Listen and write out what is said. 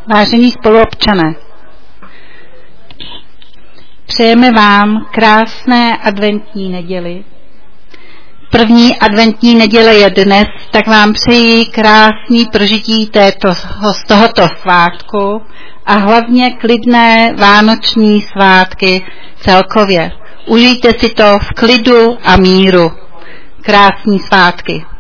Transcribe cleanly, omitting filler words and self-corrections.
Vážení spoluobčané, přejeme vám krásné adventní neděli. První adventní neděle je dnes, tak vám přeji krásný prožití z tohoto svátku a hlavně klidné vánoční svátky celkově. Užijte si to v klidu a míru. Krásný svátky.